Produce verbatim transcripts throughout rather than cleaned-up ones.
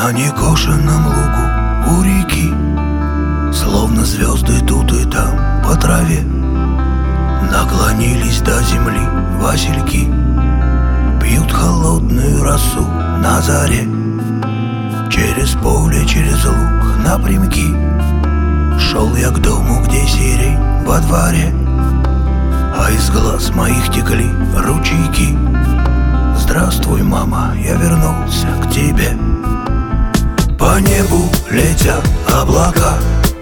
На некошенном лугу у реки, словно звезды тут и там по траве, наклонились до земли васильки, пьют холодную росу на заре. Через поле, через луг напрямки шел я к дому, где сирень во дворе, а из глаз моих текли ручейки. Здравствуй, мама, я вернулся к тебе. По небу летят облака,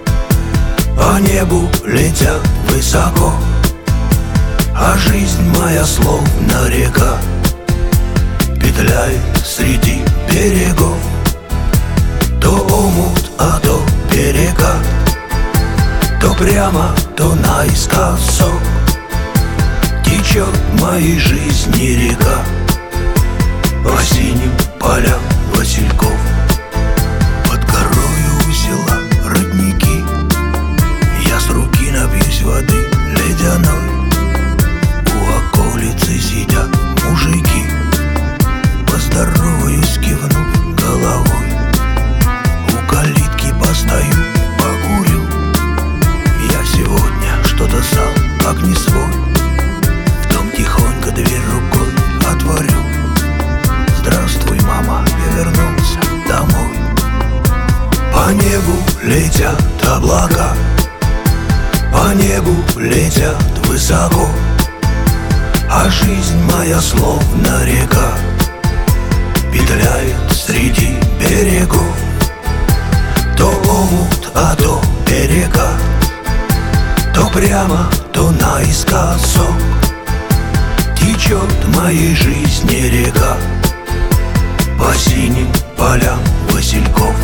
по небу летят высоко, а жизнь моя словно река петляет среди берегов. То омут, а то перекат, то прямо, то наискосок течет в моей жизни река по синим полям васильков. Под горою у села родники, я с руки напьюсь воды ледяной. У околицы сидят мужики, поздороваюсь, кивнув головой. У калитки постою, покурю, я сегодня что-то сам, как не свой. В дом тихонько дверь рукой отворю. Здравствуй, мама, я вернулся домой. По небу летят облака, по небу летят высоко, а жизнь моя словно река петляет среди берегов. То омут, а то перекат, то прямо, то наискосок течет в моей жизни река по синим полям васильков.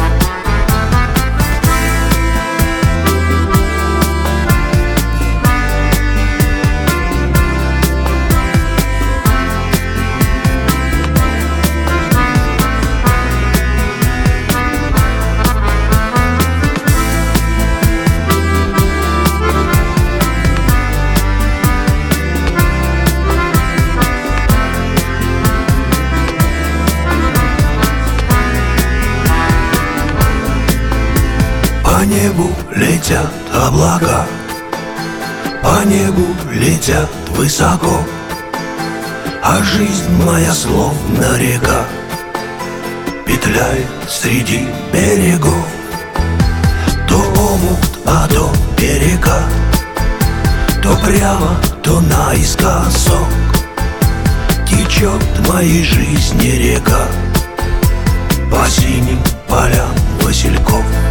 По небу летят облака, по небу летят высоко, а жизнь моя словно река петляет среди берегов. То омут, а то перекат, то прямо, то наискосок течет в моей жизни река по синим полям васильков.